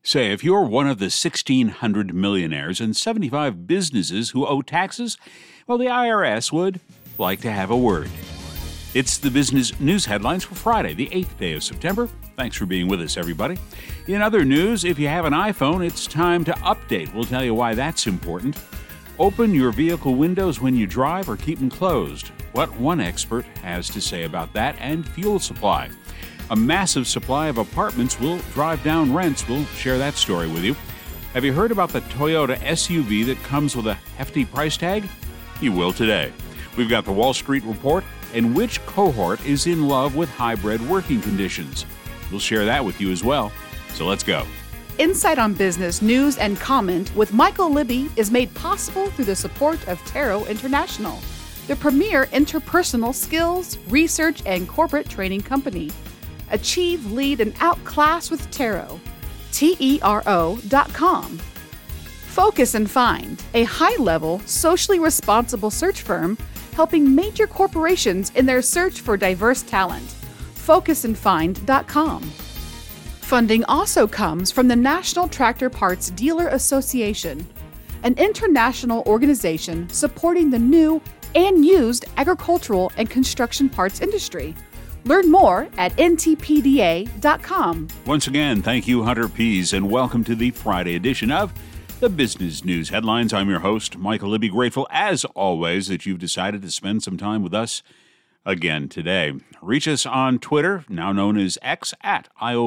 Say, if you're one of the 1,600 millionaires and 75 businesses who owe taxes, well, the IRS would like to have a word. It's the business news headlines for Friday, the 8th day of September. Thanks for being with us, everybody. In other news, if you have an iPhone, it's time to update. We'll tell you why that's important. Open your vehicle windows when you drive or keep them closed. What one expert has to say about that, and fuel supply. A massive supply of apartments will drive down rents. We'll share that story with you. Have you heard about the Toyota SUV that comes with a hefty price tag? You will today. We've got the Wall Street Report and which cohort is in love with hybrid working conditions. We'll share that with you as well. So let's go. Insight on Business News and Comment with Michael Libby is made possible through the support of Taro International, the premier interpersonal skills, research, and corporate training company. Achieve, lead, and outclass with Taro. TERO.com. Focus and Find, a high-level, socially responsible search firm helping major corporations in their search for diverse talent. FocusandFind.com. Funding also comes from the National Tractor Parts Dealer Association, an international organization supporting the new and used agricultural and construction parts industry. Learn more at ntpda.com. Once again, thank you, Hunter Pease, and welcome to the Friday edition of the Business News Headlines. I'm your host, Michael Libby. Grateful, as always, that you've decided to spend some time with us again today. Reach us on Twitter, now known as X, at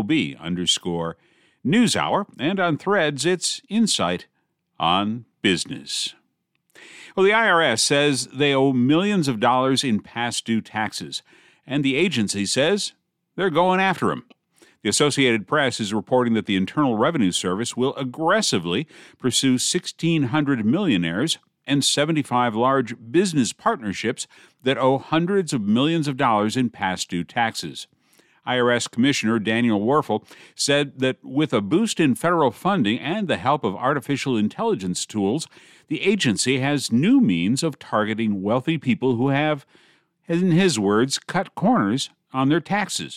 IOB_NewsHour, and on Threads, it's Insight on Business. Well, the IRS says they owe millions of dollars in past due taxes, and the agency says they're going after them. The Associated Press is reporting that the Internal Revenue Service will aggressively pursue 1,600 millionaires and 75 large business partnerships that owe hundreds of millions of dollars in past due taxes. IRS Commissioner Daniel Werfel said that with a boost in federal funding and the help of artificial intelligence tools, the agency has new means of targeting wealthy people who have, in his words, cut corners on their taxes.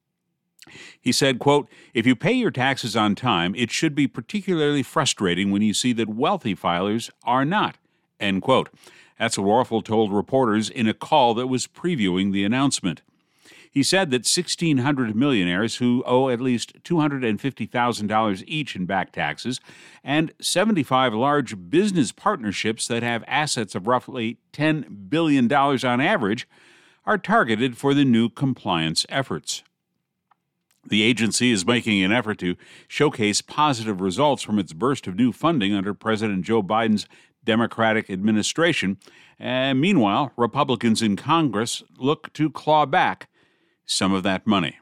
He said, quote, "If you pay your taxes on time, it should be particularly frustrating when you see that wealthy filers are not," end quote. That's what Werfel told reporters in a call that was previewing the announcement. He said that 1,600 millionaires who owe at least $250,000 each in back taxes and 75 large business partnerships that have assets of roughly $10 billion on average are targeted for the new compliance efforts. The agency is making an effort to showcase positive results from its burst of new funding under President Joe Biden's Democratic administration. And meanwhile, Republicans in Congress look to claw back some of that money.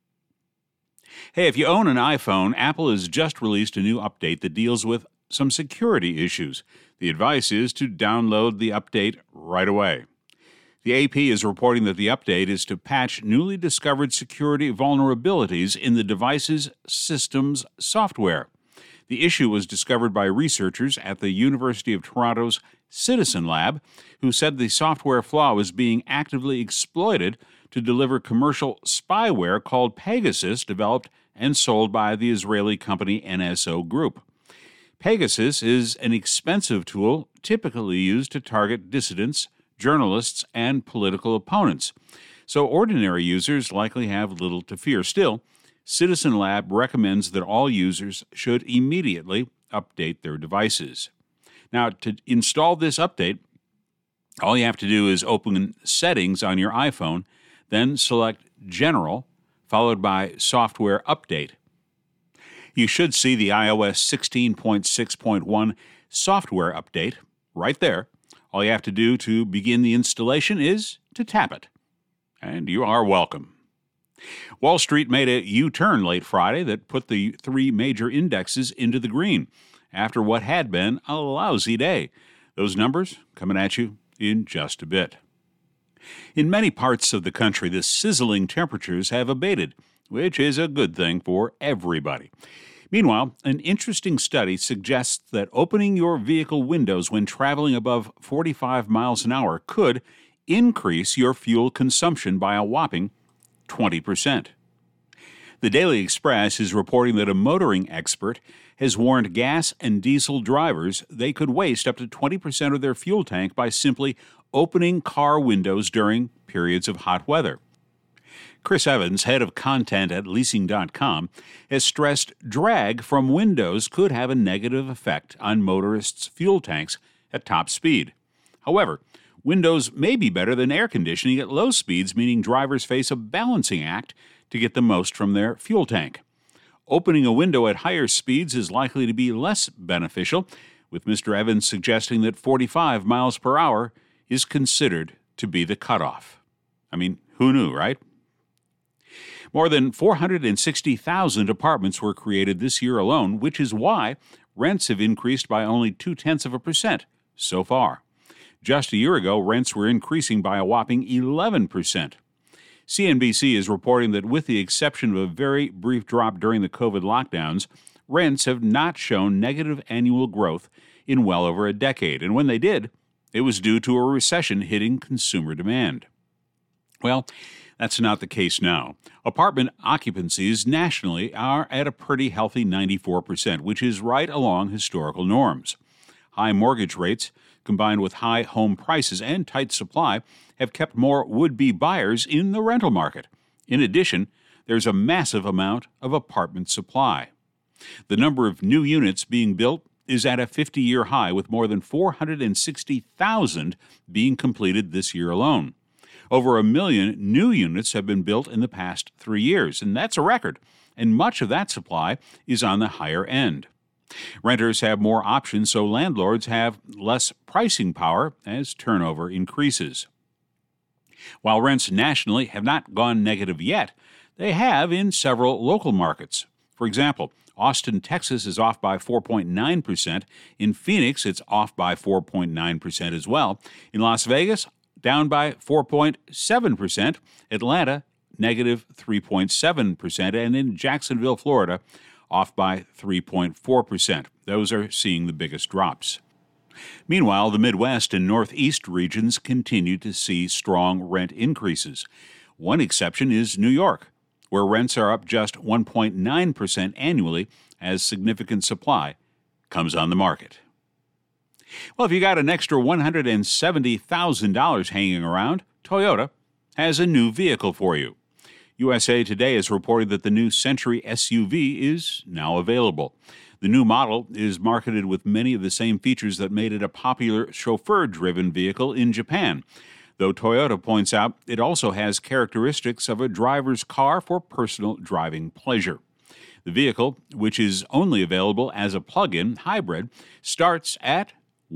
Hey, if you own an iPhone, Apple has just released a new update that deals with some security issues. The advice is to download the update right away. The AP is reporting that the update is to patch newly discovered security vulnerabilities in the device's system's software. The issue was discovered by researchers at the University of Toronto's Citizen Lab, who said the software flaw was being actively exploited to deliver commercial spyware called Pegasus, developed and sold by the Israeli company NSO Group. Pegasus is an expensive tool typically used to target dissidents, journalists, and political opponents, so ordinary users likely have little to fear. Still, Citizen Lab recommends that all users should immediately update their devices. Now, to install this update, all you have to do is open Settings on your iPhone, then select General, followed by Software Update. You should see the iOS 16.6.1 software update right there. All you have to do to begin the installation is to tap it. And you are welcome. Wall Street made a U-turn late Friday that put the three major indexes into the green after what had been a lousy day. Those numbers coming at you in just a bit. In many parts of the country, the sizzling temperatures have abated, which is a good thing for everybody. Meanwhile, an interesting study suggests that opening your vehicle windows when traveling above 45 miles an hour could increase your fuel consumption by a whopping 20%. The Daily Express is reporting that a motoring expert has warned gas and diesel drivers they could waste up to 20% of their fuel tank by simply opening car windows during periods of hot weather. Chris Evans, head of content at leasing.com, has stressed drag from windows could have a negative effect on motorists' fuel tanks at top speed. However, windows may be better than air conditioning at low speeds, meaning drivers face a balancing act to get the most from their fuel tank. Opening a window at higher speeds is likely to be less beneficial, with Mr. Evans suggesting that 45 miles per hour is considered to be the cutoff. I mean, who knew, right? More than 460,000 apartments were created this year alone, which is why rents have increased by only 0.2% so far. Just a year ago, rents were increasing by a whopping 11%. CNBC is reporting that with the exception of a very brief drop during the COVID lockdowns, rents have not shown negative annual growth in well over a decade. And when they did, it was due to a recession hitting consumer demand. Well, that's not the case now. Apartment occupancies nationally are at a pretty healthy 94%, which is right along historical norms. High mortgage rates, combined with high home prices and tight supply, have kept more would-be buyers in the rental market. In addition, there's a massive amount of apartment supply. The number of new units being built is at a 50-year high, with more than 460,000 being completed this year alone. Over 1 million new units have been built in the past 3 years, and that's a record, and much of that supply is on the higher end. Renters have more options, so landlords have less pricing power as turnover increases. While rents nationally have not gone negative yet, they have in several local markets. For example, Austin, Texas is off by 4.9%. In Phoenix, it's off by 4.9% as well. In Las Vegas, down by 4.7%. Atlanta, negative 3.7%. And in Jacksonville, Florida, off by 3.4%. Those are seeing the biggest drops. Meanwhile, the Midwest and Northeast regions continue to see strong rent increases. One exception is New York, where rents are up just 1.9% annually as significant supply comes on the market. Well, if you got an extra $170,000 hanging around, Toyota has a new vehicle for you. USA Today is reporting that the new Century SUV is now available. The new model is marketed with many of the same features that made it a popular chauffeur-driven vehicle in Japan, though Toyota points out it also has characteristics of a driver's car for personal driving pleasure. The vehicle, which is only available as a plug-in hybrid, starts at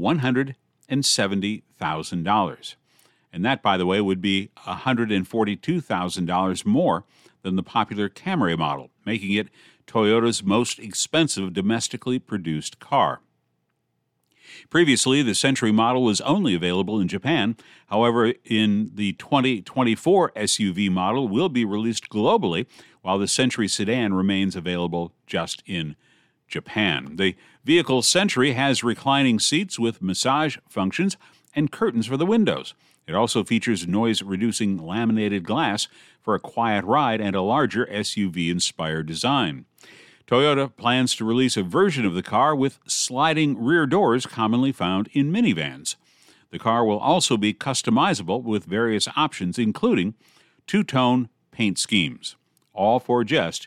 $170,000. And that, by the way, would be $142,000 more than the popular Camry model, making it Toyota's most expensive domestically produced car. Previously, the Century model was only available in Japan. However, in the 2024 SUV model will be released globally, while the Century sedan remains available just in Japan. The vehicle Century has reclining seats with massage functions and curtains for the windows. It also features noise-reducing laminated glass for a quiet ride and a larger SUV-inspired design. Toyota plans to release a version of the car with sliding rear doors commonly found in minivans. The car will also be customizable with various options, including two-tone paint schemes, all for just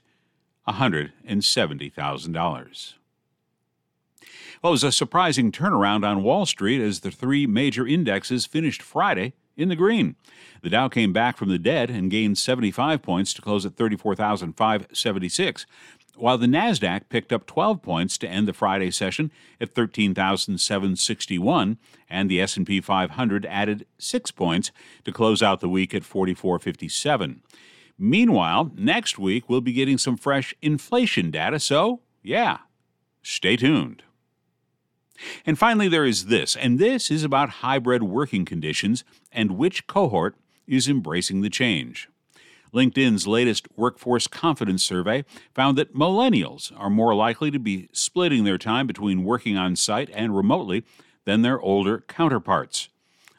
$170,000. Well, it was a surprising turnaround on Wall Street as the three major indexes finished Friday in the green. The Dow came back from the dead and gained 75 points to close at 34,576, while the Nasdaq picked up 12 points to end the Friday session at 13,761, and the S&P 500 added 6 points to close out the week at 4457. Meanwhile, next week we'll be getting some fresh inflation data, so stay tuned. And finally, there is this, and this is about hybrid working conditions and which cohort is embracing the change. LinkedIn's latest workforce confidence survey found that millennials are more likely to be splitting their time between working on site and remotely than their older counterparts.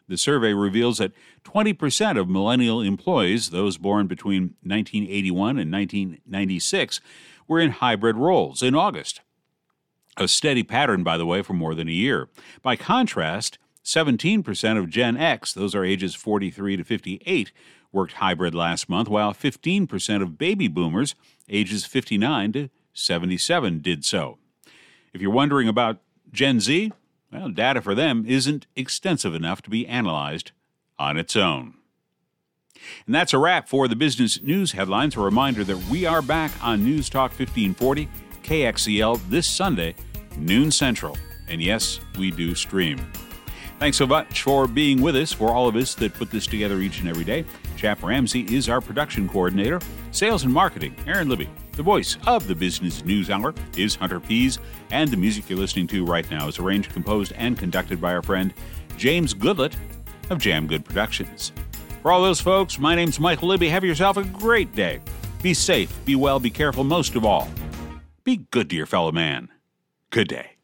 The survey reveals that 20% of millennial employees, those born between 1981 and 1996, were in hybrid roles in August. A steady pattern, by the way, for more than a year. By contrast, 17% of Gen X, those are ages 43 to 58, worked hybrid last month, while 15% of baby boomers, ages 59 to 77, did so. If you're wondering about Gen Z, well, data for them isn't extensive enough to be analyzed on its own. And that's a wrap for the business news headlines. A reminder that we are back on News Talk 1540, KXEL, this Sunday, noon Central. And yes, we do stream. Thanks so much for being with us. For all of us that put this together each and every day, Chap Ramsey is our production coordinator. Sales and marketing, Aaron Libby. The voice of the Business News Hour is Hunter Pease, and the music you're listening to right now is arranged, composed, and conducted by our friend James Goodlett of Jam Good Productions. For all those folks, my name's Michael Libby. Have yourself a great day. Be safe, be well, be careful, most of all, be good to your fellow man. Good day.